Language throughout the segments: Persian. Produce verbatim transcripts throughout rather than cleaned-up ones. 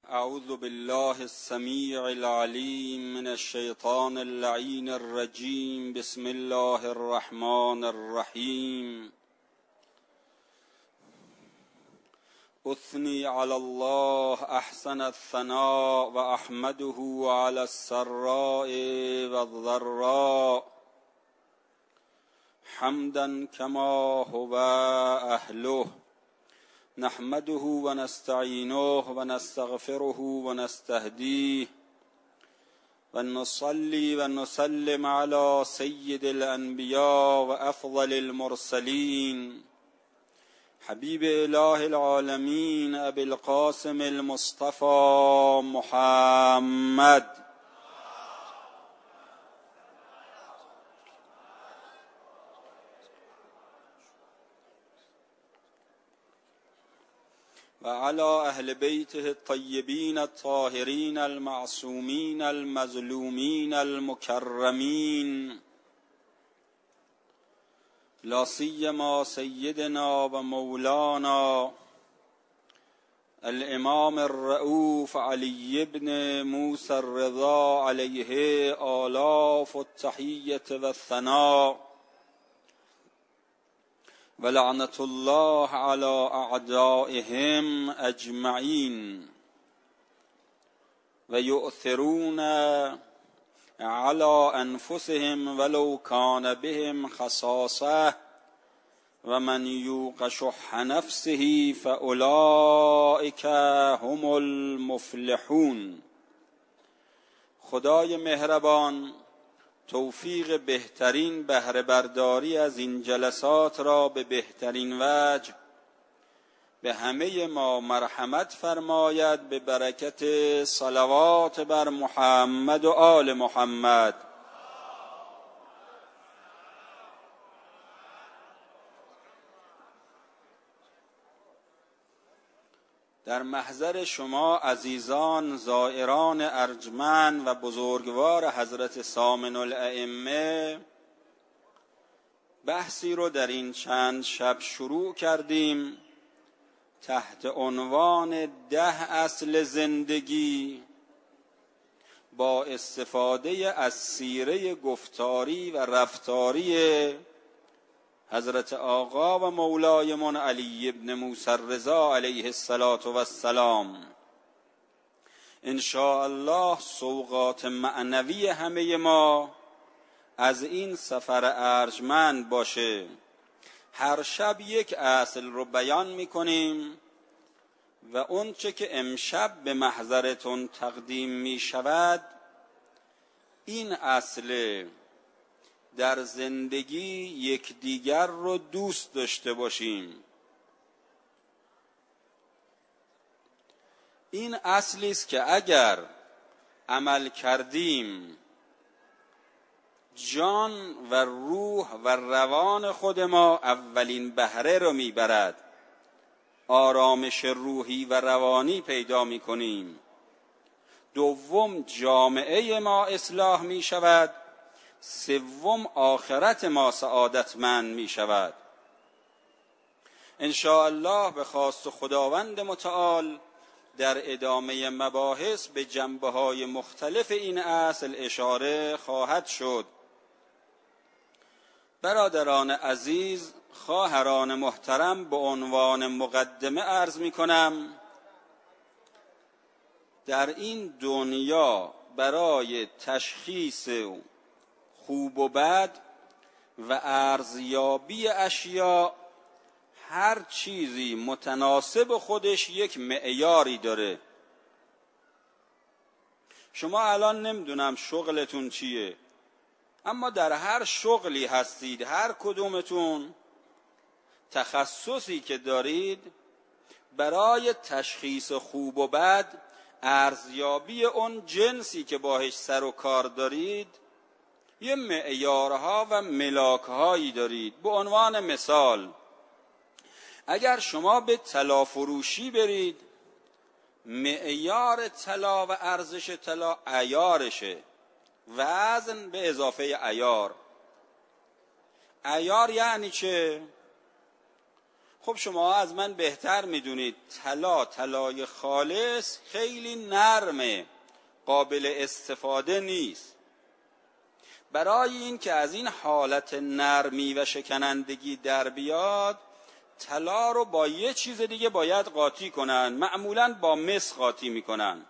اعوذ بالله السمیع العلیم من الشیطان اللعین الرجیم. بسم الله الرحمن الرحیم. اثنی علی الله احسن الثناء و احمده علی السراء و الضراء حمدا کما هو اهله. نحمده و نستعینه و نستغفره و نستهدیه و نصلی و نسلم علی سید الانبیاء و افضل المرسلین حبیب اله العالمین ابی القاسم المصطفى محمد. و علی اهل بیته الطیبین الطاهرین المعصومین المظلومین المکرمین، لا سیما سیدنا و مولانا الامام الرؤوف علی بن موسی الرضا علیه آلاف التحیة و الثناء و لعنت الله علی اعدائهم اجمعین و یؤثرون علی انفسهم ولو کان بهم خصاصه و من یوق شح نفسه فاولئک هم المفلحون. خدای مهربان توفیق بهترین بهره برداری از این جلسات را به بهترین وجه به همه ما مرحمت فرماید به برکت صلوات بر محمد و آل محمد. در محضر شما عزیزان زائران ارجمند و بزرگوار حضرت سامن الائمه بحثی رو در این چند شب شروع کردیم تحت عنوان ده اصل زندگی با استفاده از سیره گفتاری و رفتاری حضرت آقا و مولایمان علی بن موسی الرضا علیه السلام. ان شاء الله سوغات معنوی همه ما از این سفر ارجمند باشه. هر شب یک اصل رو بیان میکنیم و اون چه که امشب به محضرتون تقدیم می شود این اصل در زندگی یکدیگر رو دوست داشته باشیم. این اصلی است که اگر عمل کردیم جان و روح و روان خود ما اولین بهره رو میبرد، آرامش روحی و روانی پیدا میکنیم. دوم جامعه ما اصلاح میشود. سوم آخرت ما سعادتمند می شود. ان شاء الله به خواست خداوند متعال در ادامه مباحث به جنبه‌های مختلف این اصل اشاره خواهد شد. برادران عزیز، خواهران محترم، به عنوان مقدمه عرض می کنم در این دنیا برای تشخیص خوب و بد و ارزیابی اشیاء هر چیزی متناسب خودش یک معیاری داره. شما الان نمیدونم شغلتون چیه، اما در هر شغلی هستید، هر کدومتون تخصصی که دارید، برای تشخیص خوب و بد ارزیابی اون جنسی که باهاش سر و کار دارید یه معیارها و ملاکهایی دارید. به عنوان مثال اگر شما به طلا فروشی برید، معیار طلا و ارزش طلا عیارشه، وزن به اضافه عیار. عیار یعنی چه؟ خب شما از من بهتر میدونید طلا، طلای خالص خیلی نرمه، قابل استفاده نیست. برای این که از این حالت نرمی و شکنندگی در بیاد، طلا رو با یه چیز دیگه باید قاطی کنن، معمولاً با مس قاطی میکنن.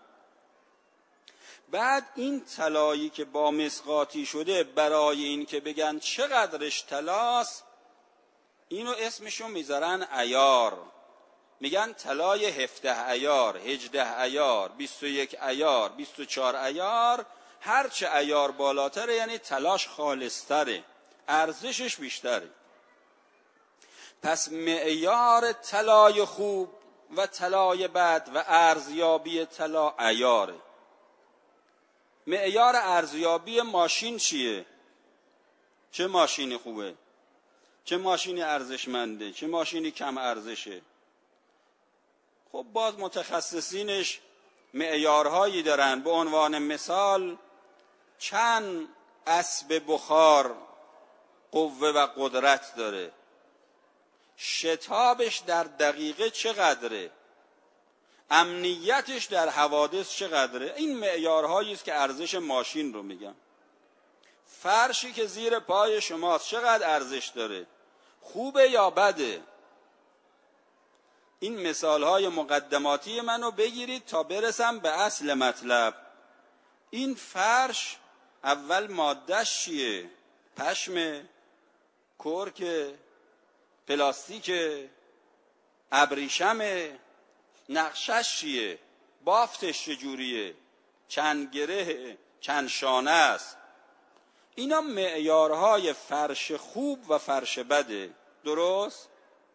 بعد این طلایی که با مس قاطی شده، برای این که بگن چقدرش طلاست، اینو اسمشو میذارن عیار. میگن طلای هفده عیار، هجده عیار، بیست و یک عیار، بیست و چهار عیار. هرچه عیار بالاتره یعنی طلاش خالصتره، ارزشش بیشتره. پس معیار طلای خوب و طلای بد و ارزیابی طلا عیاره. معیار ارزیابی ماشین چیه؟ چه ماشینی خوبه؟ چه ماشینی ارزشمنده؟ چه ماشینی کم ارزشه؟ خب باز متخصصینش معیارهایی دارن. به عنوان مثال چند اسب بخار قوه و قدرت داره، شتابش در دقیقه چقدره، امنیتش در حوادث چقدره. این معیارهایی است که ارزش ماشین رو میگن. فرشی که زیر پای شماست چقدر ارزش داره، خوبه یا بده؟ این مثالهای مقدماتی منو بگیرید تا برسم به اصل مطلب. این فرش اول مادهش چیه؟ پشم، کرک، پلاستیک، ابریشم. نقشش چیه؟ بافتش چجوریه؟ چند گره، چند شانه است؟ اینا معیارهای فرش خوب و فرش بده. درست؟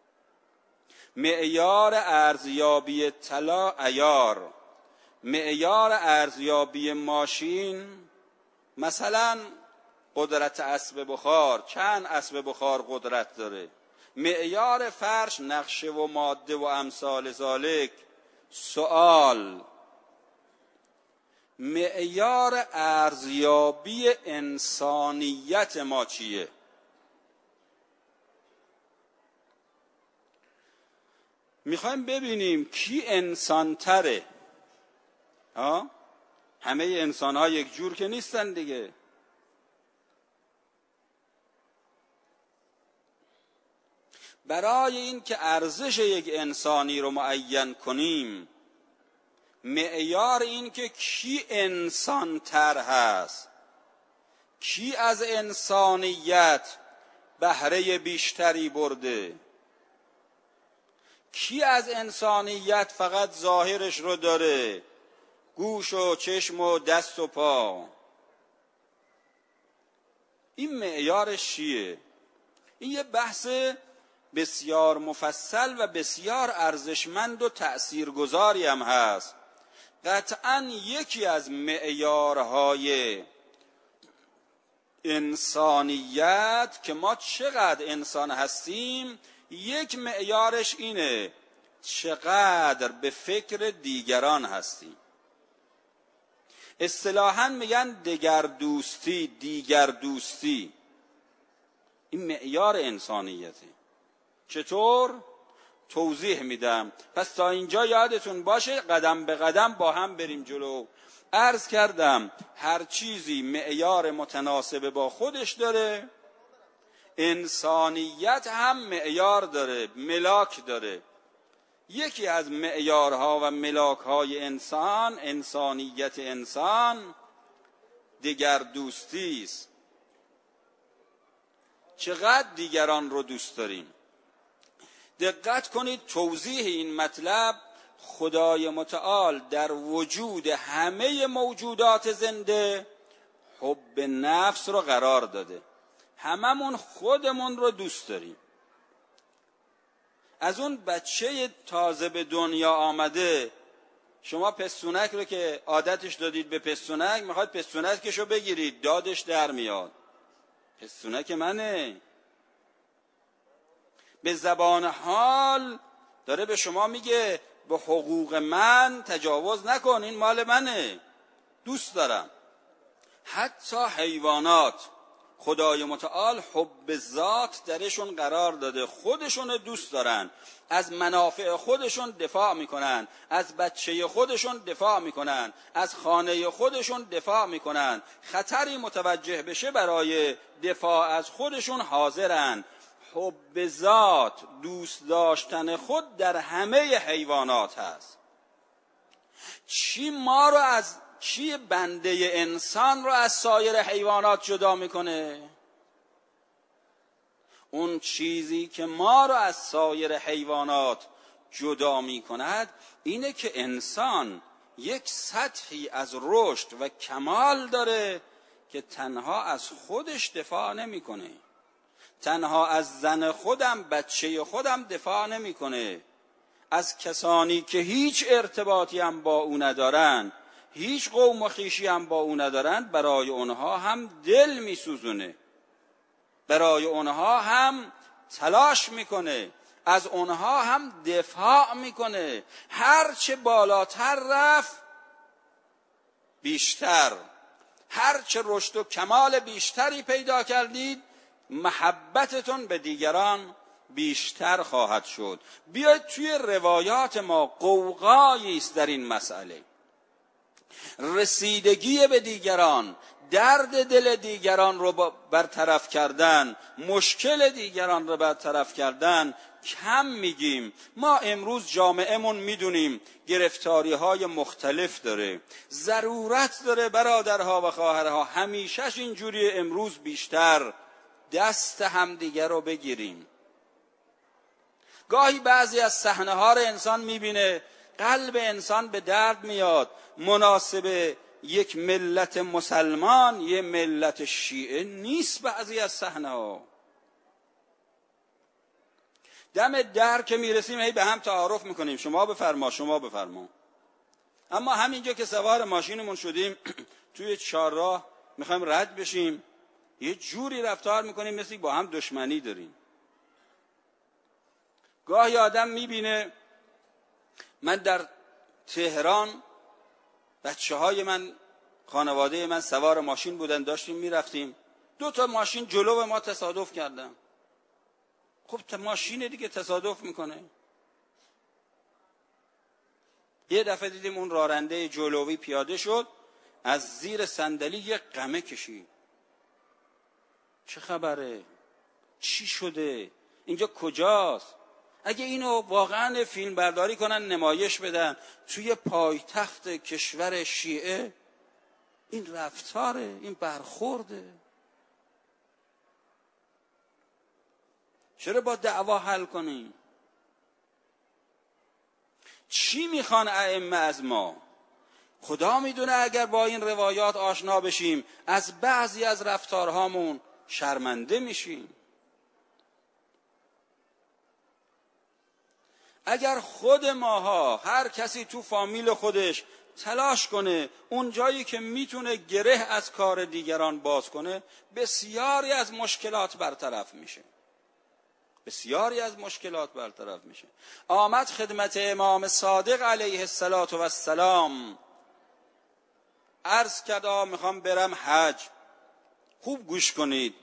معیار ارزیابی طلا عیار، معیار ارزیابی ماشین مثلا قدرت اسب بخار، چند اسب بخار قدرت داره. معیار فرش نقشه و ماده و امثال ذالک. سوال: معیار ارزیابی انسانیت ما چیه؟ میخوایم ببینیم کی انسان تره. ها؟ همه انسان ها یک جور که نیستن دیگه. برای این که ارزش یک انسانی رو معین کنیم، معیار این که کی انسان تر هست، کی از انسانیت بهره بیشتری برده، کی از انسانیت فقط ظاهرش رو داره، گوش و چشم و دست و پا. این معیارش چیه؟ این یه بحث بسیار مفصل و بسیار ارزشمند و تأثیرگذاری هم هست. قطعاً یکی از معیارهای انسانیت که ما چقدر انسان هستیم، یک معیارش اینه چقدر به فکر دیگران هستیم. اصطلاحاً میگن دگر دوستی، دیگر دوستی. این معیار انسانیته. چطور؟ توضیح میدم. پس تا اینجا یادتون باشه قدم به قدم با هم بریم جلو. عرض کردم هر چیزی معیار متناسب با خودش داره. انسانیت هم معیار داره، ملاک داره. یکی از معیارها و ملاکهای انسان، انسانیت انسان، دیگر دوستی است. چقدر دیگران رو دوست داریم؟ دقت کنید توضیح این مطلب. خدای متعال در وجود همه موجودات زنده حب نفس رو قرار داده. هممون خودمون رو دوست داریم. از اون بچه تازه به دنیا آمده، شما پستونک رو که عادتش دادید به پستونک، میخواد پستونکشو بگیرید، دادش در میاد. پستونک منه. به زبان حال داره به شما میگه به حقوق من تجاوز نکن، این مال منه، دوست دارم. حتی حیوانات خدای متعال حب ذات درشون قرار داده، خودشون دوست دارن، از منافع خودشون دفاع میکنن، از بچه خودشون دفاع میکنن، از خانه خودشون دفاع میکنن، خطری متوجه بشه برای دفاع از خودشون حاضرن. حب ذات، دوست داشتن خود در همه حیوانات هست. چی ما رو از چی بنده انسان رو از سایر حیوانات جدا میکنه؟ اون چیزی که ما رو از سایر حیوانات جدا میکند اینه که انسان یک سطحی از رشد و کمال داره که تنها از خودش دفاع نمیکنه، تنها از زن خودم، بچه خودم دفاع نمیکنه، از کسانی که هیچ ارتباطی هم با او ندارن، هیچ قوم و خویشی هم با او ندارن، برای اونها هم دل میسوزونه، برای اونها هم تلاش میکنه، از اونها هم دفاع میکنه. هرچه بالاتر رفت بیشتر، هرچه رشد و کمال بیشتری پیدا کردید محبتتون به دیگران بیشتر خواهد شد. بیاید توی روایات ما قوقایی است در این مسئله. رسیدگی به دیگران، درد دل دیگران رو برطرف کردن، مشکل دیگران رو برطرف کردن کم میگیم. ما امروز جامعهمون میدونیم گرفتاری های مختلف داره، ضرورت داره برادرها و خواهرها همیشهش اینجوری، امروز بیشتر دست همدیگر رو بگیریم. گاهی بعضی از صحنه ها رو انسان میبینه قلب انسان به درد میاد. مناسب یک ملت مسلمان یک ملت شیعه نیست بعضی از صحنه ها. دم در که میرسیم هی به هم تعارف میکنیم، شما بفرما شما بفرما. اما همینجا که سوار ماشینمون شدیم توی چهارراه میخوایم رد بشیم، یه جوری رفتار میکنیم مثل با هم دشمنی داریم. گاهی آدم میبینه، من در تهران بچه های من، خانواده من سوار ماشین بودن، داشتیم میرفتیم، دو تا ماشین جلو ما تصادف کردن. خب تا ماشین دیگه تصادف میکنه. یه دفعه دیدیم اون راننده جلوی پیاده شد، از زیر صندلی یه قمه کشید. چه خبره؟ چی شده؟ اینجا کجاست؟ اگه اینو واقعا فیلم برداری کنن نمایش بدن توی پایتخت کشور شیعه، این رفتاره، این برخورده. چرا با دعوا حل کنیم؟ چی میخوان ائمه از ما؟ خدا میدونه اگر با این روایات آشنا بشیم از بعضی از رفتارهامون شرمنده میشیم. اگر خود ماها، هر کسی تو فامیل خودش تلاش کنه اون جایی که میتونه گره از کار دیگران باز کنه، بسیاری از مشکلات برطرف میشه. بسیاری از مشکلات برطرف میشه. آمد خدمت امام صادق علیه السلام عرض کرد آقا میخوام برم حج. خوب گوش کنید.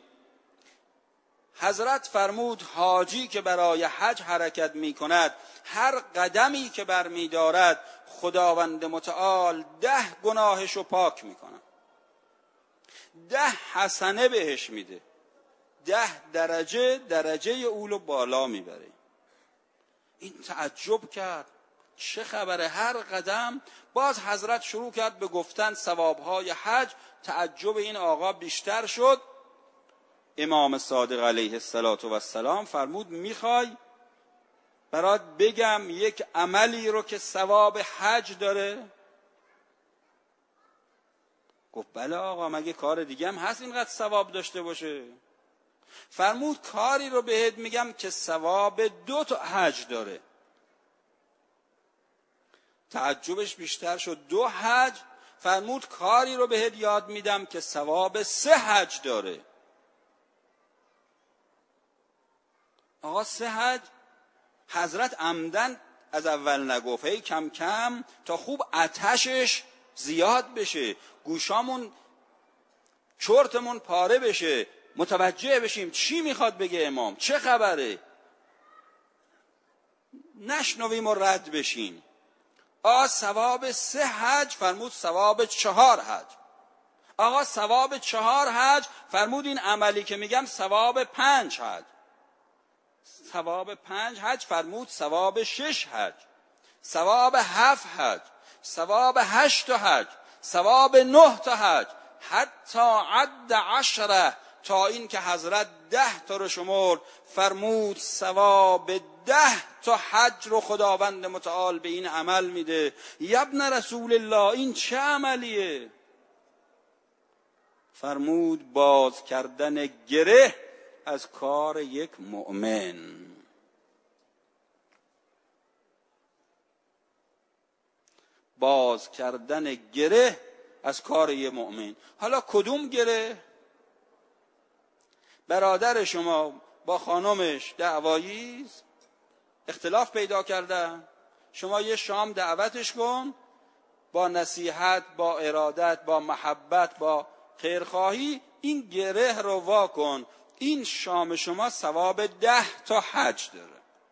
حضرت فرمود حاجی که برای حج حرکت میکند هر قدمی که برمیدارد خداوند متعال ده گناهشو پاک میکنه، ده حسنه بهش میده، ده درجه درجه اولو بالا میبره. این تعجب کرد چه خبره هر قدم. باز حضرت شروع کرد به گفتن ثوابهای حج. تعجب این آقا بیشتر شد. امام صادق علیه السلام فرمود میخوای برات بگم یک عملی رو که ثواب حج داره؟ گفت بله آقا، مگه کار دیگه هم هست اینقدر ثواب داشته باشه؟ فرمود کاری رو بهت میگم که ثواب دو تا حج داره. تعجبش بیشتر شد. دو حج؟ فرمود کاری رو بهت یاد میدم که ثواب سه حج داره. آقا سه حج؟ حضرت عمدن از اول نگفت، هی کم کم تا خوب آتشش زیاد بشه، گوشامون چرتمون پاره بشه، متوجه بشیم چی میخواد بگه امام، چه خبره، نشنویم و رد بشیم. آقا ثواب سه حج، فرمود ثواب چهار حج. آقا ثواب چهار حج، فرمود این عملی که میگم ثواب پنج حج. ثواب پنج حج، فرمود ثواب شش حج. ثواب هفت حج، ثواب هشت حج، ثواب نه تا حج، حتی عد عشره، تا این که حضرت ده تا رو شمرد، فرمود ثواب ده تا حج رو خداوند متعال به این عمل میده. ابن رسول الله این چه عملیه؟ فرمود باز کردن گره از کار یک مؤمن. باز کردن گره از کار یک مؤمن. حالا کدوم گره؟ برادر شما با خانمش دعوایی اختلاف پیدا کرده، شما یه شام دعوتش کن، با نصیحت، با ارادت، با محبت، با خیرخواهی این گره رو وا کن. این شام شما ثواب ده تا حج داره.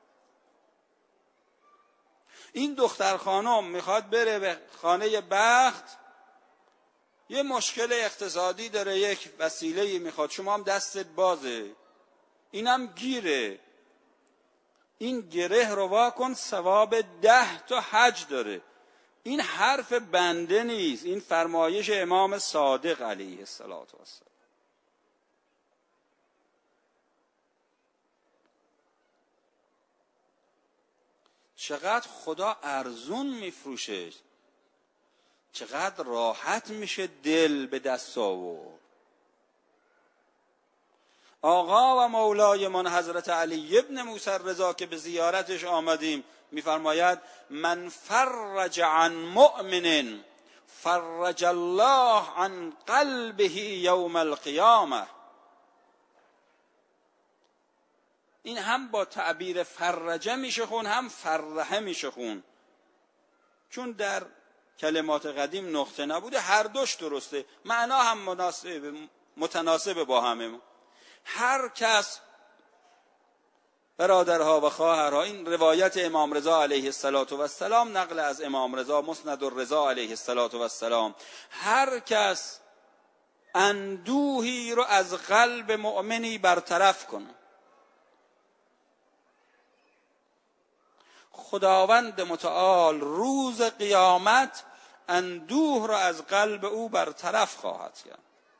این دختر خانم میخواد بره به خانه بخت، یه مشکل اقتصادی داره، یک وسیله‌ای میخواد، شما هم دستت بازه، اینم گیره. این گره رو وا کن، ثواب ده تا حج داره. این حرف بنده نیست، این فرمایش امام صادق علیه السلام. چقدر خدا ارزون میفروشه، چقدر راحت میشه دل به دست آورد. آقا و مولای من حضرت علی ابن موسی رضا که به زیارتش آمدیم میفرماید من فرج عن مؤمن فرج الله عن قلبه یوم القیامه. این هم با تعبیر فرجه میشه خون، هم فرحه میشه خون، چون در کلمات قدیم نقطه نبوده، هر دوش درسته، معنا هم مناسب متناسب با همه. هر کس، برادرها و خواهرها، این روایت امام رضا علیه السلام، نقل از امام رضا مسند الرضا علیه السلام، هر کس اندوهی رو از قلب مؤمنی برطرف کنه، خداوند متعال روز قیامت اندوه را از قلب او برطرف خواهد کرد.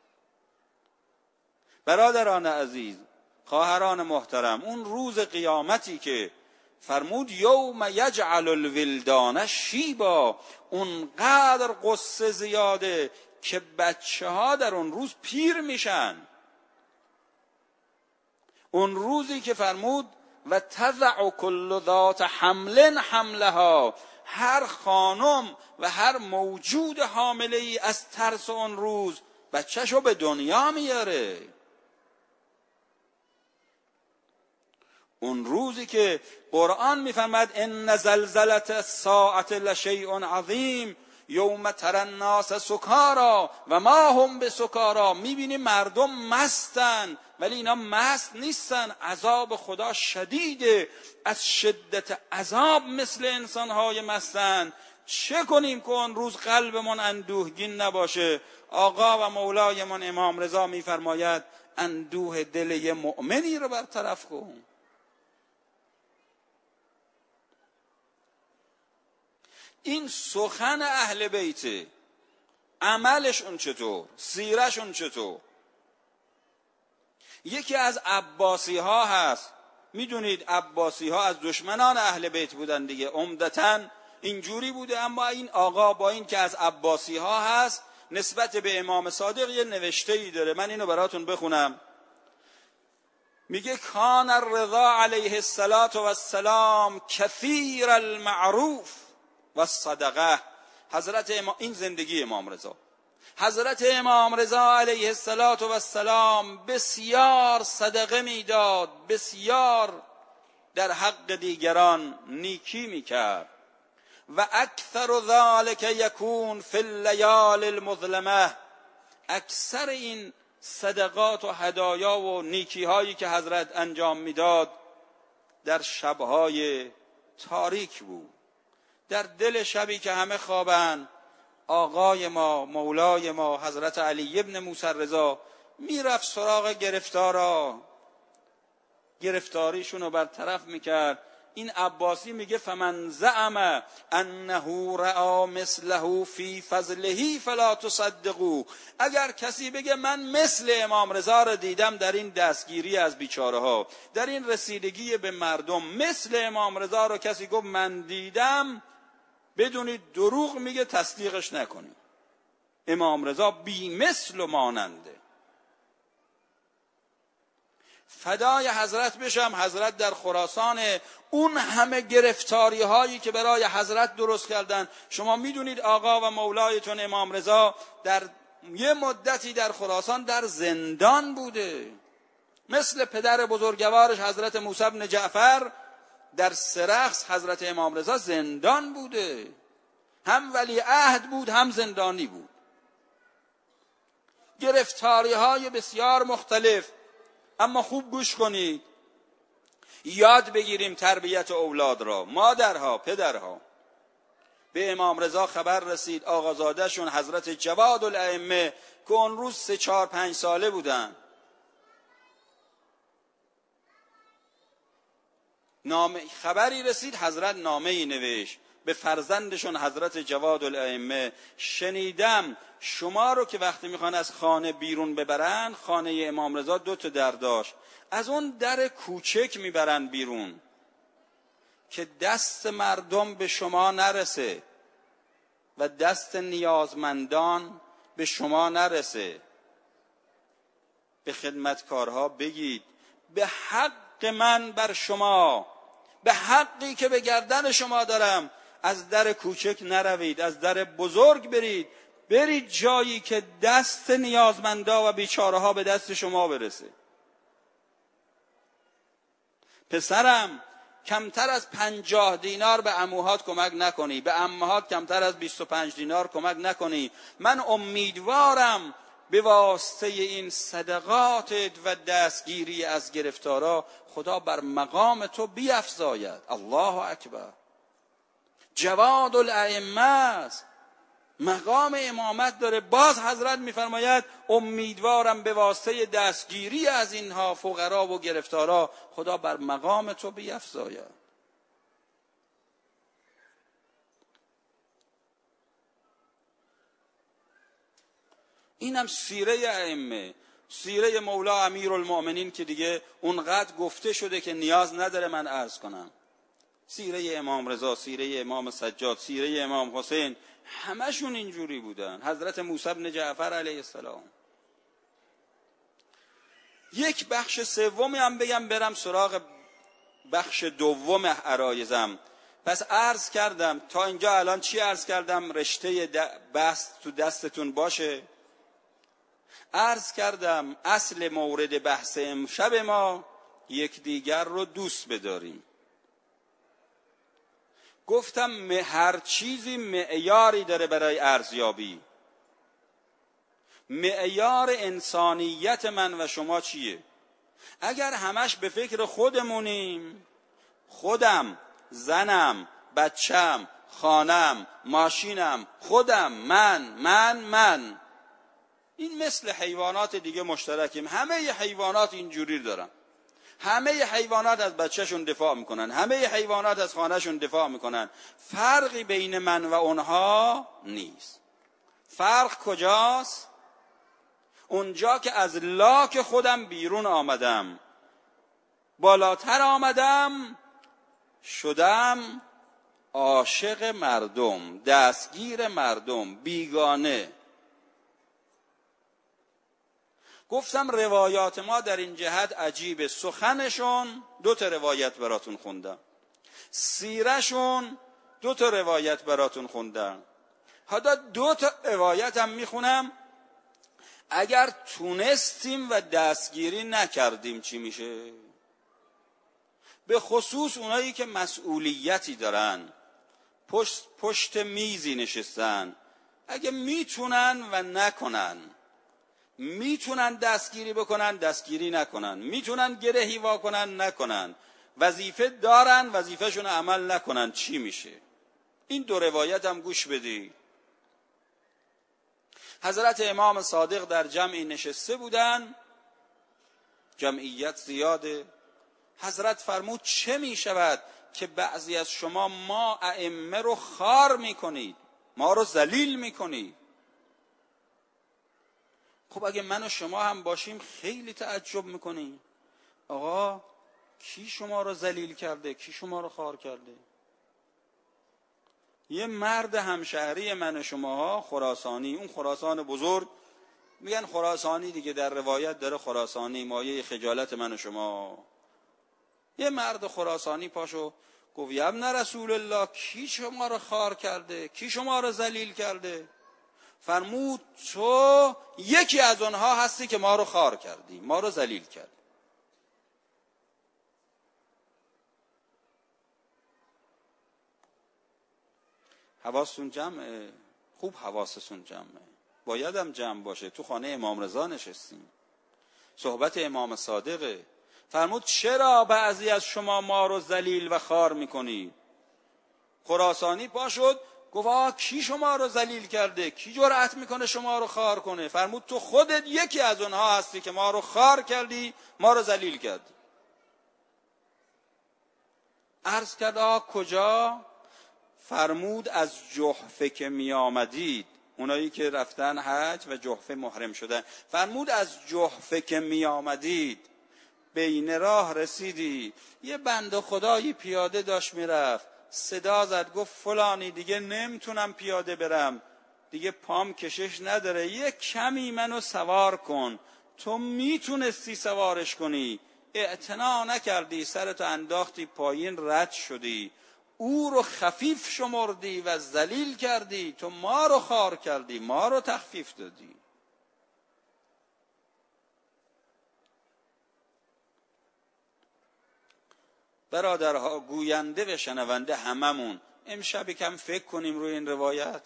برادران عزیز، خواهران محترم، اون روز قیامتی که فرمود یوم یجعل الولدان شیبا، اونقدر قصه زیاده که بچه ها در اون روز پیر میشن. اون روزی که فرمود و تضع کل ذات حمل حملها، هر خانم و هر موجود حامله ای از ترس اون روز بچه‌شو به دنیا میاره. اون روزی که قرآن میفرماد ان زلزله الساعه لشیء عظیم یوم تری الناس سکارا و ما هم بسکارا، میبینی مردم مستن ولی اینا مست نیستن، عذاب خدا شدیده، از شدت عذاب مثل انسانهای مستن. چه کنیم که اون روز قلبمون اندوهگین نباشه؟ آقا و مولای من امام رضا میفرماید اندوه دل یه مؤمنی رو برطرف کن. این سخن اهل بیت، عملشون چطور، سیرشون چطور؟ یکی از عباسی ها هست، میدونید عباسی ها از دشمنان اهل بیت بودن دیگه، عمدتاً اینجوری بوده. اما این آقا با این که از عباسی ها هست نسبت به امام صادق یه نوشته ای داره، من اینو براتون بخونم. میگه کان الرضا علیه السلام کثیر المعروف و صدقه. حضرت امام، این زندگی امام رضا، حضرت امام رضا علیه السلام بسیار صدقه میداد، بسیار در حق دیگران نیکی میکرد. و اکثر ذلك یکون فی اللیال المظلمه، اکثر این صدقات و هدایا و نیکی هایی که حضرت انجام میداد در شبهای تاریک بود. در دل شبی که همه خوابن، آقای ما، مولای ما حضرت علی ابن موسی رضا میرفت سراغ گرفتارا، گرفتاریشون رو برطرف میکرد. این عباسی میگه فمن زعم انه رأى مثله فی فضله فلا تصدقوا. اگر کسی بگه من مثل امام رضا رو دیدم در این دستگیری از بیچاره ها، در این رسیدگی به مردم، مثل امام رضا رو کسی گفت من دیدم، بدونید دروغ میگه، تصدیقش نکنید. امام رضا بی مثل و ماننده. فدای حضرت بشم. حضرت در خراسان اون همه گرفتاری هایی که برای حضرت درست کردن، شما میدونید آقا و مولایتون امام رضا در یه مدتی در خراسان در زندان بوده، مثل پدر بزرگوارش حضرت موسی بن جعفر در سرخس حضرت امام رضا زندان بوده، هم ولی عهد بود هم زندانی بود. گرفتاری های بسیار مختلف. اما خوب گوش کنید، یاد بگیریم تربیت اولاد را. مادرها، پدرها، به امام رضا خبر رسید آقازاده شون حضرت جواد الائمه که اون روز سه چهار پنج ساله بودن، نامه خبری رسید، حضرت نامه ای نوشت به فرزندشون حضرت جواد الائمه، شنیدم شما رو که وقتی میخوان از خانه بیرون ببرن، خانه امام رضا دو تا در داشت، از اون در کوچک میبرن بیرون که دست مردم به شما نرسه و دست نیازمندان به شما نرسه. به خدمتکارها بگید به حق من بر شما، به حقی که به گردن شما دارم، از در کوچک نروید، از در بزرگ برید، برید جایی که دست نیازمندا و بیچاره ها به دست شما برسه. پسرم کمتر از پنجاه دینار به عموهات کمک نکنی، به عمهات کمتر از بیست و پنج دینار کمک نکنی. من امیدوارم به واسطه این صدقاتت و دستگیری از گرفتارا خدا بر مقام تو بیفزاید. الله اکبر. جواد الائمه است، مقام امامت داره. باز حضرت میفرماید امیدوارم به واسطه دستگیری از اینها فقرا و گرفتارا خدا بر مقام تو بیفزاید. اینم سیره ائمه، سیره مولا امیرالمؤمنین که دیگه اونقدر گفته شده که نیاز نداره من عرض کنم. سیره امام رضا، سیره امام سجاد، سیره امام حسین، همشون اینجوری بودن. حضرت موسی بن جعفر علیه السلام. یک بخش سومی هم بگم برم سراغ بخش دوم عرایزم. پس عرض کردم تا اینجا الان چی عرض کردم؟ رشته بحث تو دستتون باشه. عرض کردم اصل مورد بحث امشب ما یکدیگر رو دوست بداریم. گفتم هر چیزی معیاری داره برای ارزیابی. معیار انسانیت من و شما چیه؟ اگر همش به فکر خودمونیم، خودم، زنم، بچم، خانم، ماشینم، خودم، من، من، من، این مثل حیوانات دیگه مشترکیم. همه حیوانات اینجوری دارن. همه حیوانات از بچهشون دفاع میکنن، همه حیوانات از خانهشون دفاع میکنن. فرقی بین من و اونها نیست. فرق کجاست؟ اونجا که از لاک خودم بیرون آمدم، بالاتر آمدم، شدم عاشق مردم، دستگیر مردم، بیگانه. گفتم روایات ما در این جهت عجیبه. سخنشون دو تا روایت براتون خوندم، سیرشون دو تا روایت براتون خوندم. حالا دو تا روایت هم میخونم. اگر تونستیم و دستگیری نکردیم چی میشه؟ به خصوص اونایی که مسئولیتی دارن، پشت, پشت میزی نشستن، اگه میتونن و نکنن، میتونن دستگیری بکنن دستگیری نکنن، میتونن گرهی وا کنن نکنن، وظیفه دارن وظیفهشون عمل نکنن، چی میشه؟ این دو روایت هم گوش بدی. حضرت امام صادق در جمعی نشسته بودن، جمعیت زیاده. حضرت فرمود چه میشود که بعضی از شما ما ائمه رو خوار میکنید، ما رو ذلیل میکنید؟ خب اگه من و شما هم باشیم خیلی تعجب میکنیم. آقا کی شما رو ذلیل کرده؟ کی شما رو خوار کرده؟ یه مرد همشهری من و شماها، خراسانی، اون خراسان بزرگ، میگن خراسانی دیگه، در روایت داره خراسانی، مایه خجالت من و شما. یه مرد خراسانی پاشو گفت یا ابن رسول الله کی شما رو خوار کرده؟ کی شما رو ذلیل کرده؟ فرمود تو یکی از اونها هستی که ما رو خوار کردی، ما رو ذلیل کردی. حواستون جمعه؟ خوب حواستون جمعه، بایدم جمع باشه. تو خانه امام رضا نشستیم، صحبت امام صادقه. فرمود چرا بعضی از شما ما رو ذلیل و خوار میکنید؟ خراسانی پا شد گفت آه کی شما رو ذلیل کرده؟ کی جرأت میکنه شما رو خوار کنه؟ فرمود تو خودت یکی از اونها هستی که ما رو خوار کردی، ما رو ذلیل کردی. عرض کرد آه کجا؟ فرمود از جحفه که می آمدید، اونایی که رفتن حج و جحفه محرم شدن، فرمود از جحفه که می آمدید بین راه رسیدی، یه بنده خدایی پیاده داشت میرفت، صدا زد گفت فلانی دیگه نمیتونم پیاده برم، دیگه پام کشش نداره، یه کمی منو سوار کن. تو میتونستی سوارش کنی، اعتنا نکردی، سرتو انداختی پایین، رد شدی، او رو خفیف شمردی و ذلیل کردی. تو ما رو خوار کردی، ما رو تخفیف دادی. برادرها، گوینده و شنونده هممون امشب یکم فکر کنیم روی این روایت.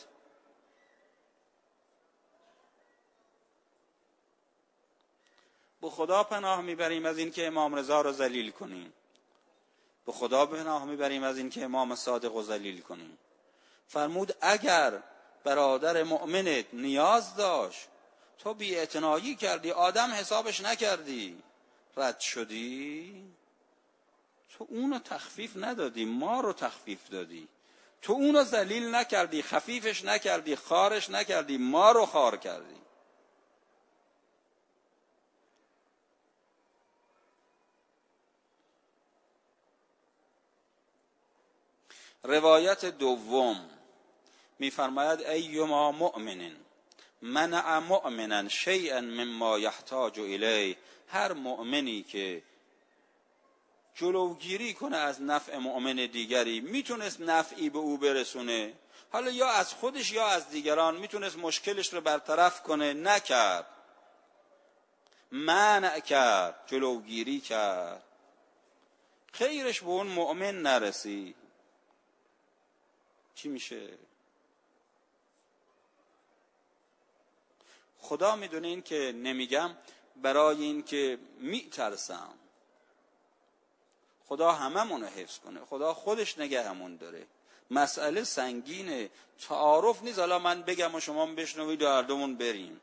به خدا پناه میبریم از این که امام رضا رو ذلیل کنیم، به خدا پناه میبریم از این که امام صادق رو ذلیل کنیم. فرمود اگر برادر مؤمنت نیاز داشت، تو بی اعتنایی کردی، آدم حسابش نکردی، رد شدی، تو اونو تخفیف ندادی، ما رو تخفیف دادی. تو اونو ذلیل نکردی، خفیفش نکردی، خارش نکردی، ما رو خار کردی. روایت دوم میفرماید ایما مؤمن منع مؤمنا شیئا مما یحتاج الیه، هر مؤمنی که جلوگیری کنه از نفع مؤمن دیگری، میتونست نفعی به او برسونه، حالا یا از خودش یا از دیگران، میتونست مشکلش رو برطرف کنه، نکرد، منع کرد، جلوگیری کرد، خیرش به اون مؤمن نرسی، چی میشه؟ خدا میدونه این که نمیگم برای این که میترسم، خدا هممونو حفظ کنه، خدا خودش نگهمون داره. مسئله سنگینه، تعارف نیست حالا من بگم و شما بشنوید و هر دومون بریم.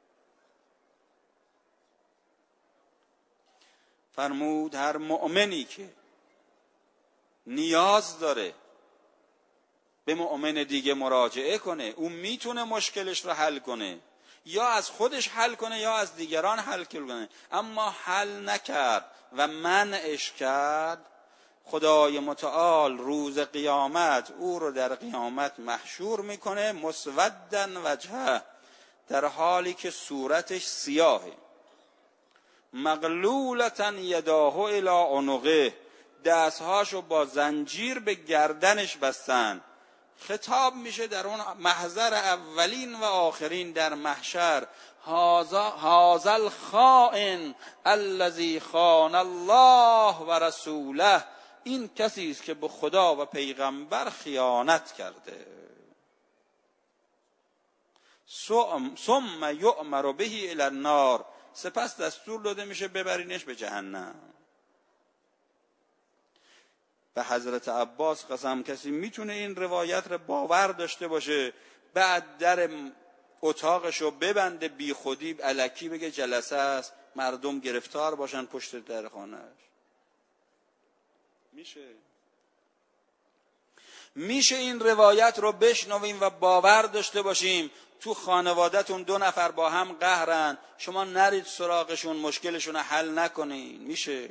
فرمود هر مؤمنی که نیاز داره به مؤمن دیگه مراجعه کنه، اون میتونه مشکلش رو حل کنه، یا از خودش حل کنه یا از دیگران حل کنه، اما حل نکرد و منعش کرد، خدای متعال روز قیامت او رو در قیامت محشور میکنه مسودن وجهه، در حالی که صورتش سیاهه، مغلولتن یداه الی عنقه، دستهاشو با زنجیر به گردنش بستن. خطاب میشه در اون محضر اولین و آخرین در محشر، هذا الخائن الذی خان الله و رسوله، این کسی است که به خدا و پیغمبر خیانت کرده. ثم یؤمر به الی النار، سپس دستور داده میشه ببرینش به جهنم. به حضرت عباس قسم، کسی میتونه این روایت رو باور داشته باشه بعد در اتاقشو ببنده بی خودی الکی بگه جلسه است، مردم گرفتار باشن پشت در خانهش؟ میشه؟ میشه این روایت رو بشنویم و باور داشته باشیم تو خانواده‌تون دو نفر با هم قهرن، شما نرید سراغشون مشکلشون رو حل نکنین؟ میشه؟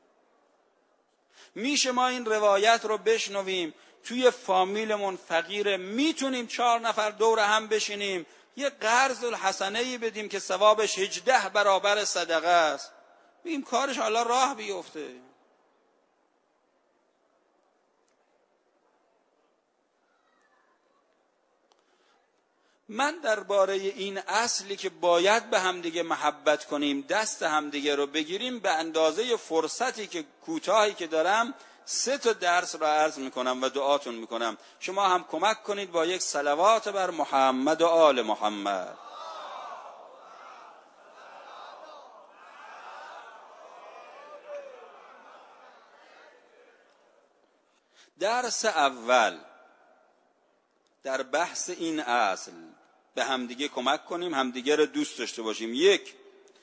میشه ما این روایت رو بشنویم توی فامیلمون فقیره، میتونیم چهار نفر دور هم بشینیم یه قرض الحسنه‌ای بدیم که ثوابش هجده برابر صدقه است، بگیم کارش حالا راه بیفته. من درباره این اصلی که باید به همدیگه محبت کنیم، دست همدیگه رو بگیریم، به اندازه فرصتی که کوتاهی که دارم سه تا درس را عرض میکنم و دعاتون میکنم. شما هم کمک کنید با یک صلوات بر محمد و آل محمد. درس اول در بحث این اصل، به همدیگه کمک کنیم، همدیگه رو دوست داشته باشیم. یک،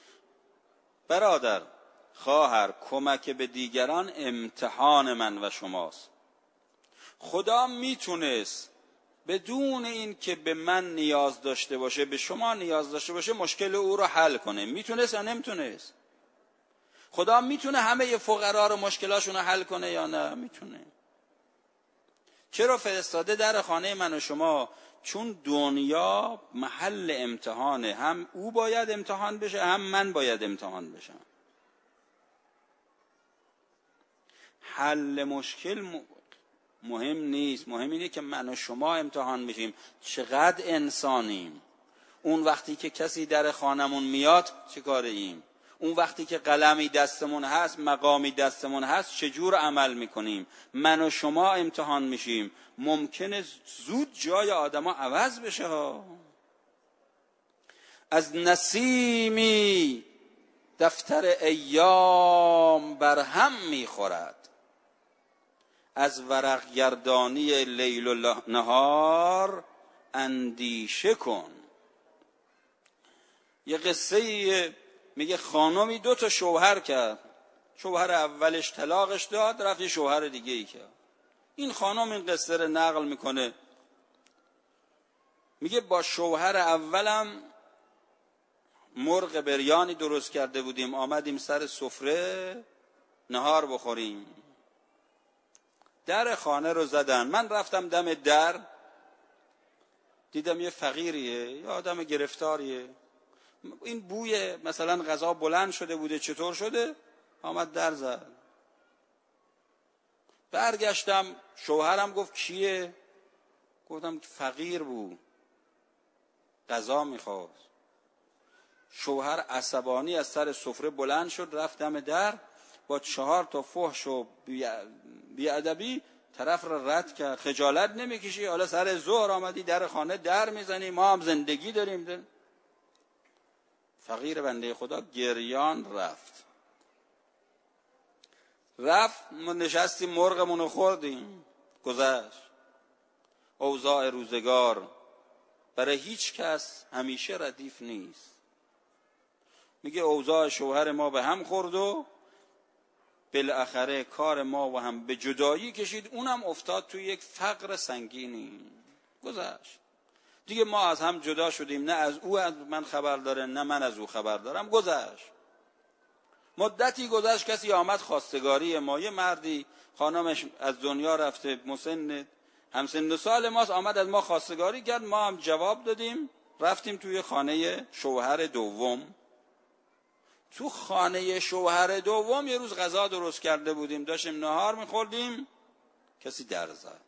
برادر خواهر، کمک به دیگران امتحان من و شماست. خدا میتونست بدون این که به من نیاز داشته باشه به شما نیاز داشته باشه مشکل او رو حل کنه. میتونست یا نمیتونست؟ خدا میتونه همه فقرا رو مشکلاشون رو حل کنه یا نه؟ میتونه. چرا فرستاده در خانه من و شما؟ چون دنیا محل امتحانه، هم او باید امتحان بشه هم من باید امتحان بشم. حل مشکل مهم نیست، مهم اینه که من و شما امتحان بشیم چقدر انسانیم. اون وقتی که کسی در خانمون میاد چه کاره ایم؟ اون وقتی که قلمی دستمون هست، مقامی دستمون هست، چجور عمل میکنیم؟ من و شما امتحان میشیم. ممکنه زود جای آدما عوض بشه ها. از نسیمی دفتر ایام برهم میخورد، از ورق گردانی لیل و نهار اندیشه کن. یه قصه میگه خانمی دو تا شوهر کرد، شوهر اولش طلاقش داد، رفت یه شوهر دیگه ای کرد. این خانم این قصه رو نقل میکنه، میگه با شوهر اولم مرغ بریانی درست کرده بودیم، آمدیم سر سفره نهار بخوریم، در خانه رو زدن. من رفتم دم در، دیدم یه فقیریه، یه آدم گرفتاریه، این بوی مثلا غذا بلند شده بوده، چطور شده؟ آمد در زد. برگشتم، شوهرم گفت کیه؟ گفتم فقیر بود، غذا میخواست. شوهر عصبانی از سر سفره بلند شد، رفت دم در، با چهار تا فحش و بیادبی طرف را رد کرد. خجالت نمیکشی؟ حالا سر ظهر آمدی در خانه در میزنی، ما هم زندگی داریم ده. فقیر بنده خدا گریان رفت رفت ما نشستیم مرغمونو خوردیم، گذشت. اوضاع روزگار برای هیچ کس همیشه ردیف نیست. میگه اوضاع شوهر ما به هم خورد و بالاخره کار ما و هم به جدایی کشید، اونم افتاد توی یک فقر سنگینی، گذشت. دیگه ما از هم جدا شدیم، نه از او از من خبر داره نه من از او خبر دارم، گذشت. مدتی گذشت، کسی آمد خواستگاری ما، یه مردی خانمش از دنیا رفته، مسن همسن سال ماست، آمد از ما خواستگاری کرد، ما هم جواب دادیم، رفتیم توی خانه شوهر دوم. تو خانه شوهر دوم یه روز غذا درست کرده بودیم، داشتیم نهار میخوردیم، کسی در زد.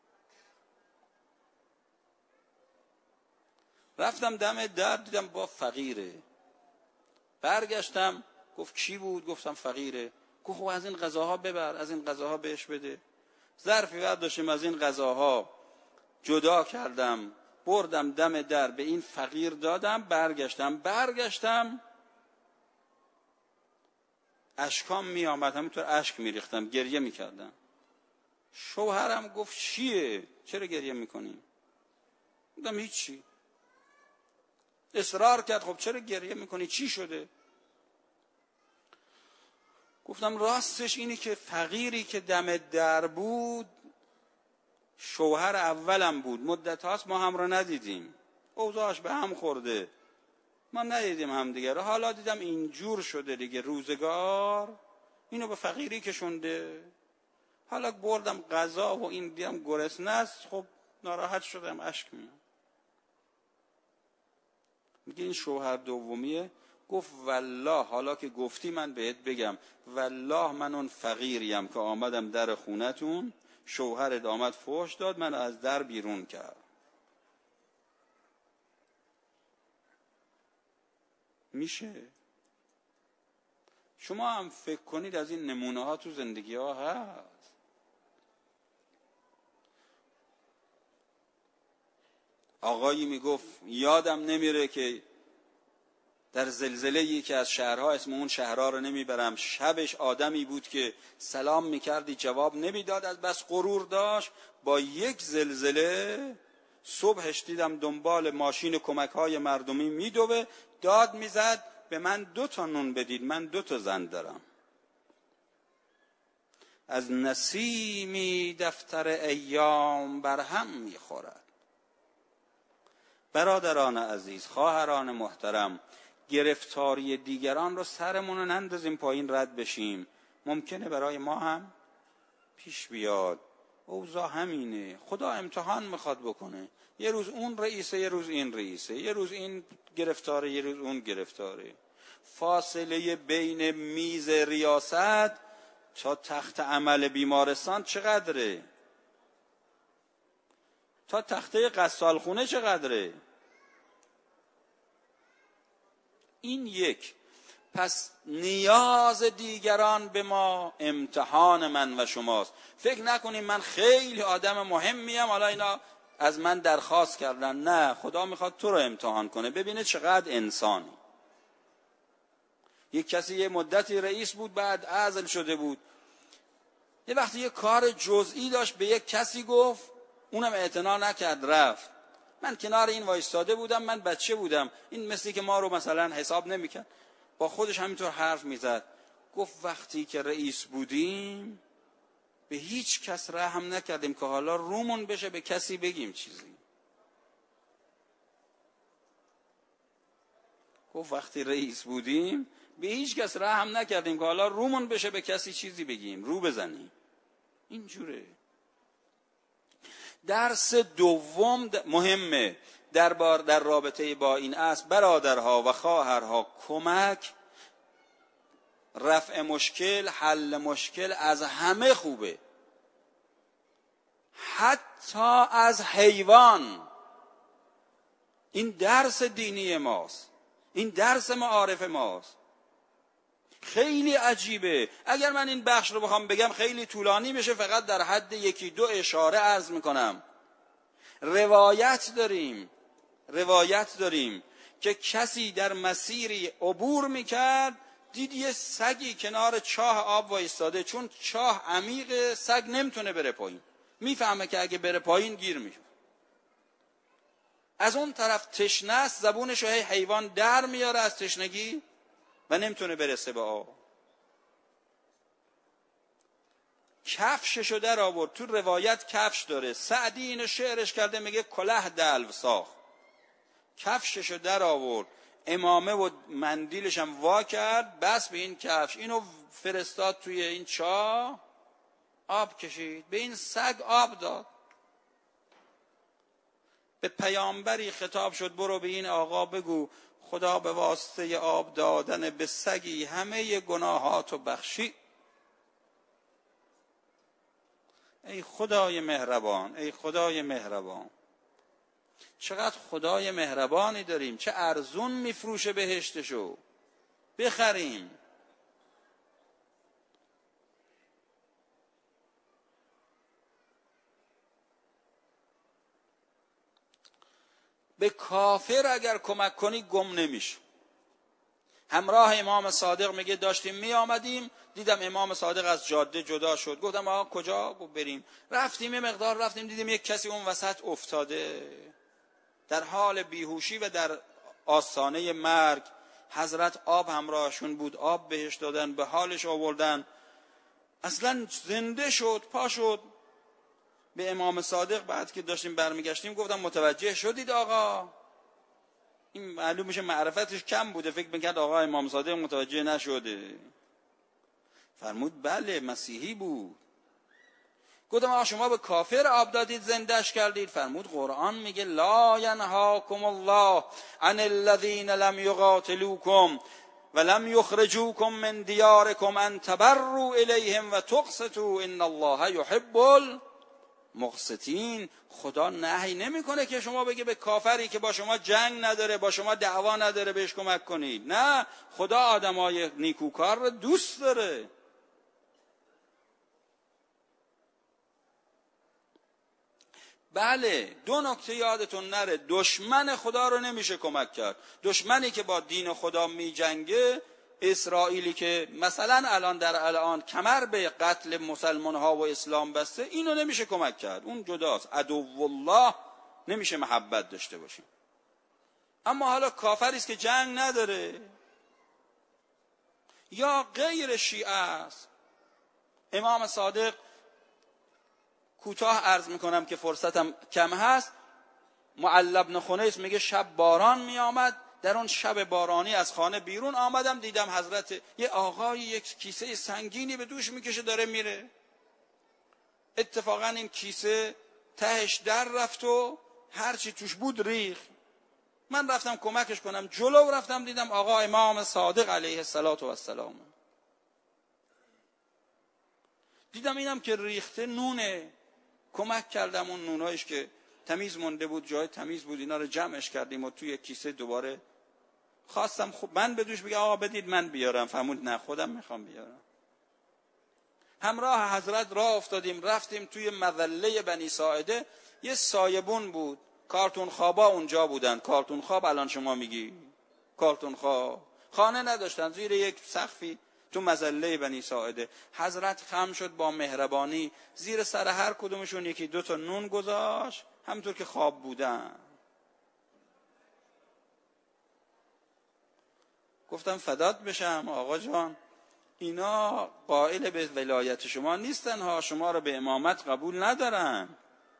رفتم دم در، دیدم با فقیره. برگشتم، گفت کی بود؟ گفتم فقیره. گفت خب از این غذاها ببر، از این غذاها بهش بده. ظرفی بعد داشتیم از این غذاها جدا کردم، بردم دم در به این فقیر دادم، برگشتم برگشتم اشکام می آمد، همینطور اشک می ریختم، گریه می کردم. شوهرم گفت چیه؟ چرا گریه می کنی؟ گفتم هیچی. اصرار کرد خب چرا گریه می کنی؟ چی شده؟ گفتم راستش اینی که فقیری که دم در بود شوهر اولم بود، مدت هاست ما هم رو ندیدیم، اوضاعش به هم خورده، ما ندیدیم هم دیگه رو، حالا دیدم اینجور شده دیگه روزگار، اینو به فقیری کشونده، حالا بردم غذا و این دیدم گرسنه است، خب ناراحت شدم اشک میاد. میگه این شوهر دومیه. گفت والله حالا که گفتی من بهت بگم، والله من اون فقیریم که آمدم در خونتون، شوهرت آمد فحش داد، من از در بیرون کرد. میشه؟ شما هم فکر کنید از این نمونه ها تو زندگی ها هست. آقایی میگفت یادم نمیره که در زلزله یکی از شهرها، اسم اون شهرها رو نمیبرم، شبش آدمی بود که سلام میکردی جواب نمیداد، از بس غرور داشت، با یک زلزله صبحش دیدم دنبال ماشین کمک های مردمی میدوه، داد میزد به من دو تا نون بدید، من دو تا زن دارم. از نسیمی دفتر ایام برهم میخورد. برادران عزیز، خواهران محترم، گرفتاری دیگران رو سرمون رو نندازیم پایین رد بشیم. ممکنه برای ما هم پیش بیاد، اوضاع همینه، خدا امتحان میخواد بکنه، یه روز اون رئیسه، یه روز این رئیسه، یه روز این گرفتاره، یه روز اون گرفتاره. فاصله بین میز ریاست تا تخت عمل بیمارستان چقدره؟ تا تخته غسالخونه چقدره؟ این یک. پس نیاز دیگران به ما امتحان من و شماست. فکر نکنیم من خیلی آدم مهمیم حالا اینا از من درخواست کردن، نه، خدا میخواد تو رو امتحان کنه، ببینه چقدر انسانی. یک کسی یه مدتی رئیس بود، بعد عزل شده بود، یه وقتی یه کار جزئی داشت، به یک کسی گفت، اونم اعتنا نکرد رفت. من کنار این وایستاده بودم، من بچه بودم، این مثلی که ما رو مثلا حساب نمیکرد، با خودش همینطور حرف میزد. گفت وقتی که رئیس بودیم به هیچ کس رحم نکردیم که حالا رومون بشه به کسی بگیم چیزی. گفت وقتی رئیس بودیم به هیچ کس رحم نکردیم که حالا رومون بشه به کسی چیزی بگیم، رو بزنیم. اینجوره. درس دوم مهمه در بار در رابطه با این است، برادرها و خواهرها، کمک، رفع مشکل، حل مشکل از همه خوبه، حتی از حیوان. این درس دینی ماست، این درس معارف ماست. خیلی عجیبه. اگر من این بخش رو بخوام بگم خیلی طولانی میشه، فقط در حد یکی دو اشاره عرض میکنم. روایت داریم روایت داریم که کسی در مسیری عبور میکرد، دید یه سگی کنار چاه آب وایستاده، چون چاه عمیق سگ نمیتونه بره پایین، میفهمه که اگه بره پایین گیر میشه. از اون طرف تشنه است، زبونش رو حیوان در میاره از تشنگی و نمیتونه برسه به آب. کفششو در آورد، تو روایت کفش داره، سعدی اینو شعرش کرده، میگه کلاه دلو ساخت. کفششو در آورد، امامه و مندیلش هم وا کرد، بس به این کفش، اینو فرستاد توی این چاه، آب کشید، به این سگ آب داد. به پیامبری خطاب شد، برو به این آقا بگو خدا به واسطه آب دادن به سگی همه گناهاتو بخشی. ای خدای مهربان، ای خدای مهربان، چقدر خدای مهربانی داریم، چه ارزون میفروشه بهشتشو، بخریم. به کافر اگر کمک کنی گم نمیشه. همراه امام صادق میگه داشتیم می آمدیم، دیدم امام صادق از جاده جدا شد. گفتم آقا کجا بریم؟ رفتیم یه مقدار رفتیم، دیدیم یک کسی اون وسط افتاده در حال بیهوشی و در آستانه مرگ. حضرت آب همراهشون بود، آب بهش دادن، به حالش آوردن، اصلا زنده شد، پا شد. به امام صادق بعد که داشتیم برمیگشتیم گفتم متوجه شدید آقا؟ این معلوم میشه معرفتش کم بوده، فکر میکرد آقا امام صادق متوجه نشده. فرمود بله مسیحی بود. گفتم آقا شما به کافر آب دادید زندهش کردید؟ فرمود قرآن میگه لا ینهاکم الله عن الذین لم یقاتلوکم و لم یخرجوکم من دیارکم ان تبروا الیهم و تقسطوا ان الله یحب المقسطین. خدا نهی نمیکنه که شما بگه به کافری که با شما جنگ نداره، با شما دعوا نداره بهش کمک کنید. نه، خدا آدمای نیکوکار رو دوست داره. بله، دو نکته یادتون نره، دشمن خدا رو نمیشه کمک کرد. دشمنی که با دین خدا می جنگه، اسرائیلی که مثلا الان در الان کمر به قتل مسلمان ها و اسلام بسته، اینو نمیشه کمک کرد، اون جداست. عدو الله نمیشه محبت داشته باشیم. اما حالا کافری است که جنگ نداره یا غیر شیعه است. امام صادق، کوتاه عرض میکنم که فرصتم کم هست، معل بن خنیس میگه شب باران میآمد، در اون شب بارانی از خانه بیرون آمدم، دیدم حضرت یه آقای یک کیسه سنگینی به دوش میکشه داره میره. اتفاقا این کیسه تهش در رفت و هرچی توش بود ریخ. من رفتم کمکش کنم، جلو رفتم دیدم آقا امام صادق علیه السلام. دیدم اینم که ریخته نونه، کمک کردم اون نونایش که تمیز مونده بود، جای تمیز بود، اینا رو جمعش کردیم و توی کیسه دوباره خواستم خب من به دوش بگم آقا بدید من بیارم، فرمود نه خودم میخوام بیارم. همراه حضرت راه افتادیم، رفتیم توی مظله بنی ساعده، یه سایبون بود، کارتون خوابا اونجا بودن. کارتون خواب الان شما میگی کارتون خواب، خانه نداشتن، زیر یک سقفی تو مظله بنی ساعده. حضرت خم شد با مهربانی، زیر سر هر کدومشون یکی دو تا نون گذاشت، همونطور که خواب بودن. گفتم فدات بشم آقا جان، اینا قائل به ولایت شما نیستن ها، شما رو به امامت قبول ندارن.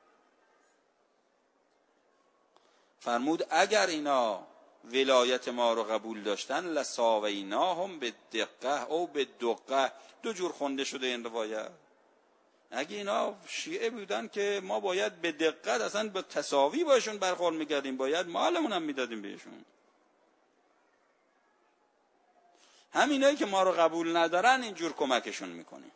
فرمود اگر اینا ولایت ما رو قبول داشتن لساویناهم به دقه او به دقه، دو جور خونده شده این روایت. اگه اینا شیعه بودن که ما باید به دقت اصلا به تساوی باشون برخورد میکردیم، باید مالمون هم میدادیم بهشون. همینایی که ما رو قبول ندارن اینجور کمکشون میکنیم.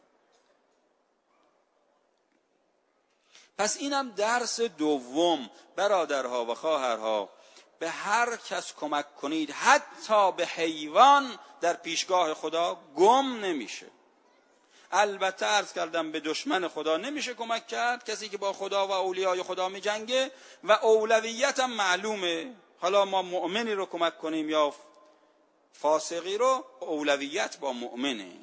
پس اینم درس دوم. برادرها و خواهرها، به هر کس کمک کنید، حتی به حیوان، در پیشگاه خدا گم نمیشه. البته عرض کردم به دشمن خدا نمیشه کمک کرد، کسی که با خدا و اولیای خدا می جنگه، و اولویت هم معلومه. حالا ما مؤمنی رو کمک کنیم یا فاسقی رو، اولویت با مؤمنه.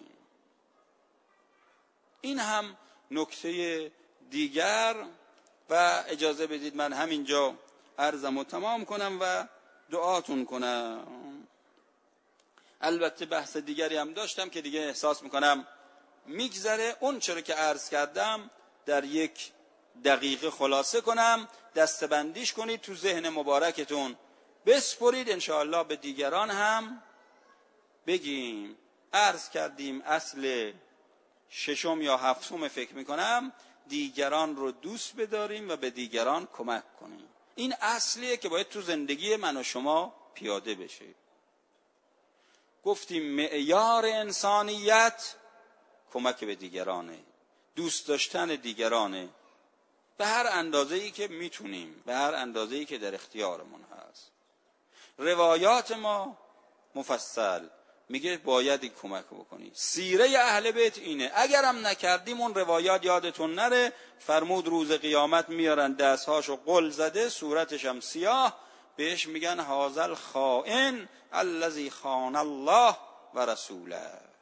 این هم نکته دیگر. و اجازه بدید من همینجا عرضم رو تمام کنم و دعاتون کنم. البته بحث دیگری هم داشتم که دیگه احساس میکنم میگذره. اون چرا که عرض کردم در یک دقیقه خلاصه کنم، دستبندیش کنید تو ذهن مبارکتون، بسپرید، انشاءالله به دیگران هم بگیم. عرض کردیم اصل ششم یا هفتم فکر میکنم، دیگران رو دوست بداریم و به دیگران کمک کنیم. این اصلیه که باید تو زندگی من و شما پیاده بشه. گفتیم معیار انسانیت کمک به دیگرانه، دوست داشتن دیگرانه، به هر اندازه‌ای که میتونیم، به هر اندازه‌ای که در اختیارمون هست. روایات ما مفصل میگه باید این کمک بکنی. سیره اهل بیت اینه. اگرم نکردیم اون روایات یادتون نره، فرمود روز قیامت میارن دستهاشو قل زده، صورتش هم سیاه، بهش میگن هذا الخائن الذی خان الله و رسوله.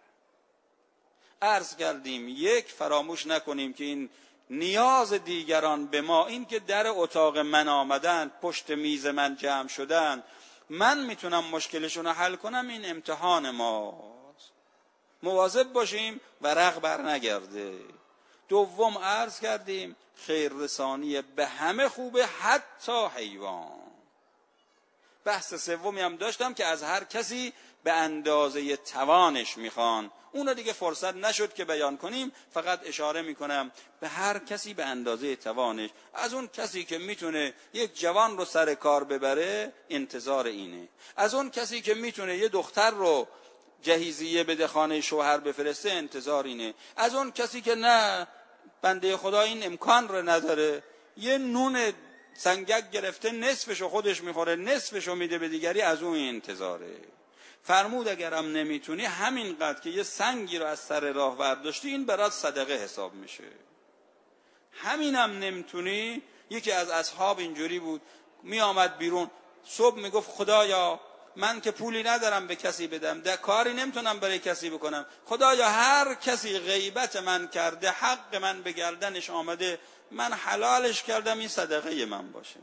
عرض کردیم یک، فراموش نکنیم که این نیاز دیگران به ما، این که در اتاق من آمدن، پشت میز من جمع شدن، من میتونم مشکلشون رو حل کنم، این امتحان ماست. مواظب باشیم ورق بر نگرده. دوم عرض کردیم خیر رسانی به همه خوبه، حتی حیوان. بحث سومی هم داشتم که از هر کسی به اندازه توانش میخوان، اون رو دیگه فرصت نشد که بیان کنیم، فقط اشاره میکنم به هر کسی به اندازه توانش. از اون کسی که میتونه یک جوان رو سر کار ببره انتظار اینه، از اون کسی که میتونه یه دختر رو جهیزیه بده خانه شوهر بفرسته انتظار اینه، از اون کسی که نه بنده خدا این امکان رو نداره، یه نون سنگک گرفته نصفشو خودش میخوره نصفشو میده به دیگری، از اون انتظاره. فرمود اگرم نمیتونی همینقدر که یه سنگی رو از سر راه برداشتی این برات صدقه حساب میشه. همینم نمیتونی. یکی از اصحاب اینجوری بود، می آمد بیرون صبح میگفت خدایا من که پولی ندارم به کسی بدم، در کاری نمیتونم برای کسی بکنم، خدایا هر کسی غیبت من کرده حق من به گردنش آمده من حلالش کردم، این صدقه من باشه.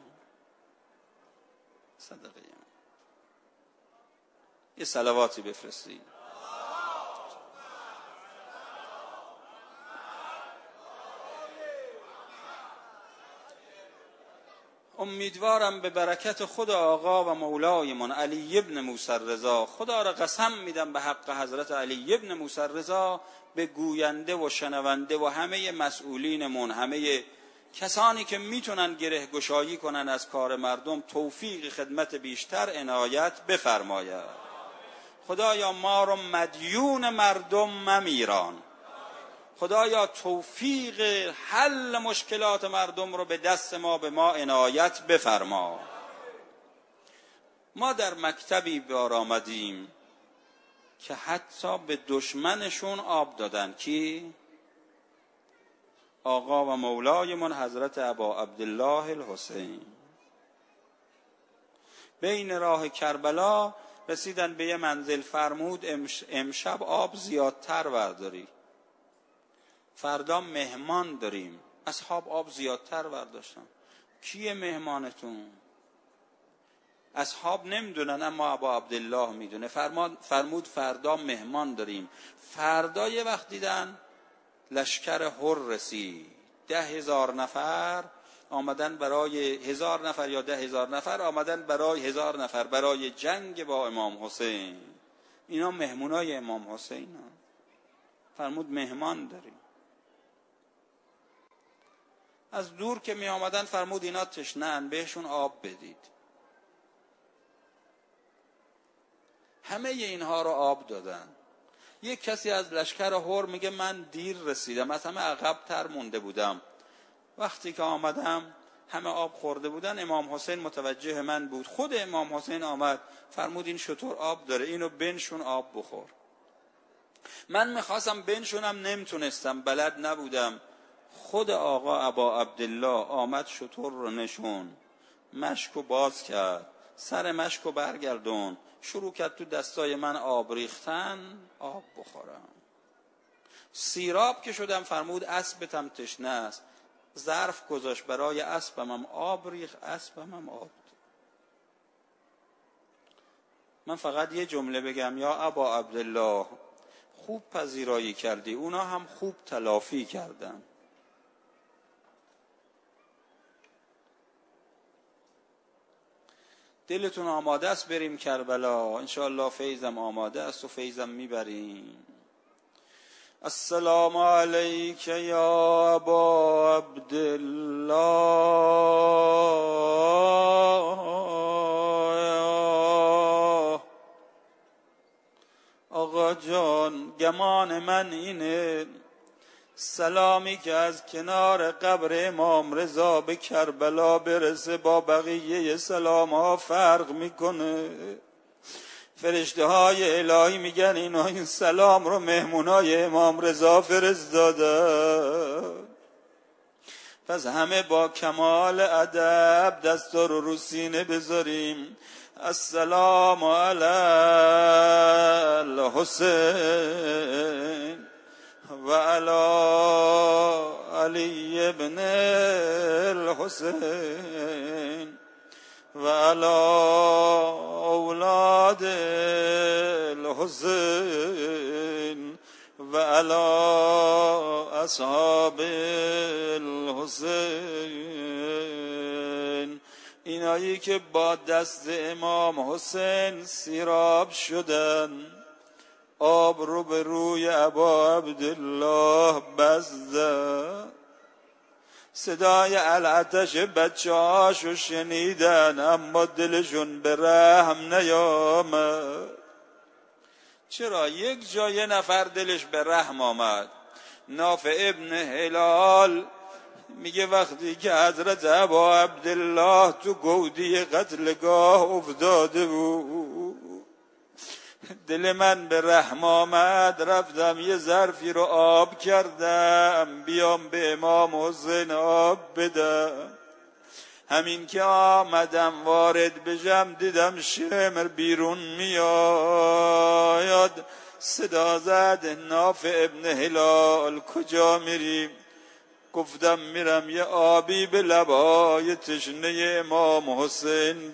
صدقه من. یه صلواتی بفرستید. امیدوارم به برکت خود آقا و مولایمون علی ابن موسی رضا، خدا را قسم میدم به حق حضرت علی ابن موسی رضا، به گوینده و شنونده و همه مسئولینمون، همه کسانی که میتونن گره گشایی کنن از کار مردم، توفیق خدمت بیشتر عنایت بفرماید. خدایا ما رو مدیون مردم ممیران، خدایا توفیق حل مشکلات مردم رو به دست ما به ما عنایت بفرما. ما در مکتبی بار آمدیم که حتی به دشمنشون آب دادن. کی؟ آقا و مولایمون حضرت ابا عبدالله الحسین. بین راه کربلا رسیدن به یه منزل، فرمود امشب آب زیادتر برداری، فردا مهمان داریم. اصحاب آب زیادتر برداشتن. کیه مهمانتون؟ اصحاب نمیدونن اما ابا عبدالله میدونه. فرمود فردا مهمان داریم. فردا یه وقت دیدن لشکر هر رسید، ده هزار نفر آمدن برای هزار نفر یا ده هزار نفر آمدن برای هزار نفر برای جنگ با امام حسین. اینا مهمونای امام حسین هم. فرمود مهمان داریم. از دور که می آمدن فرمود اینا تشنه‌اند، بهشون آب بدید. همه اینها رو آب دادن. یک کسی از لشکر هر میگه من دیر رسیدم، از همه عقب تر مونده بودم. وقتی که آمدم همه آب خورده بودن، امام حسین متوجه من بود. خود امام حسین آمد فرمود این شطور آب داره، اینو بنشون آب بخور. من میخواستم بنشونم نمیتونستم، بلد نبودم. خود آقا ابا عبدالله آمد شطور رو نشون، مشکو باز کرد، سر مشکو برگردون، شروع کرد تو دستای من آب ریختن، آب بخورم. سیراب که شدم فرمود اسبتم تشنه است، ظرف گذاشت برای اسبم هم آب ریخت، اسبم هم آب داد. من فقط یه جمله بگم، یا ابا عبدالله خوب پذیرایی کردی، اونا هم خوب تلافی کردن. دلتون آماده است بریم کربلا؟ انشاءالله فیضم آماده است و فیضم میبریم. السلام علیک یا ابا عبدالله، آقا جان گمان من اینه سلامی که از کنار قبر امام رضا به کربلا برسه با بقیه سلام ها فرق میکنه. فرشته های الهی میگن اینا این سلام رو مهمونای امام رضا فرستادن. پس همه با کمال ادب دستا رو رو سینه بذاریم. السلام علی الحسین و علی علی ابن الحسین و علی اولاد الحسین و علی اصحاب الحسین. اینایی که با دست امام حسین سیراب شدن، آب رو به روی ابا عبدالله بزدن، صدای العطش بچه هاشو شنیدن اما دلشون به رحم نیامد. چرا؟ یک جا یه نفر دلش به رحم آمد. نافع ابن هلال میگه وقتی که حضرت ابا عبدالله تو گودی قتلگاه افتاده بود، دل من به رحم آمد، رفتم یه ظرفی رو آب کردم بیام به امام حسین آب بدم. همین که آمدم وارد بشم دیدم شمر بیرون میاد. صدا زد نافع ابن هلال کجا میریم؟ گفتم میرم یه آبی به لبای تشنه امام حسین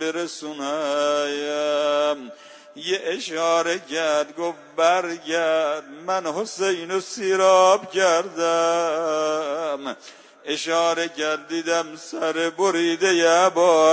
برسونم. یه اشاره کرد گفت برگرد، من حسین رو سیراب کردم. اشاره کرد دیدم سر بریده ی ابا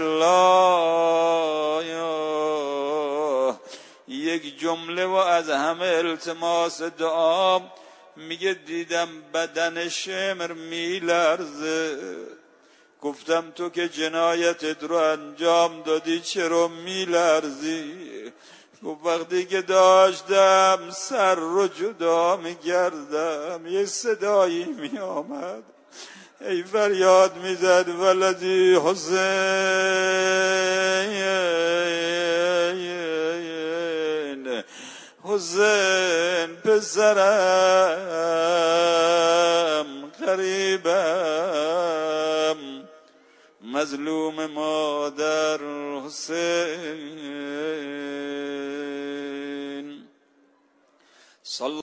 عبدالله. یک جمله و از همه التماس دعا میگه دیدم بدن شمر میلرزه. گفتم تو که جنایتت رو انجام دادی چرا میلرزی؟ گفت وقتی که داشتم سر رو جدا میکردم یه صدایی میآمد، ای فریاد میزد ولدی حسین، حسین پسرم، غریبم، مظلوم مادر حسین.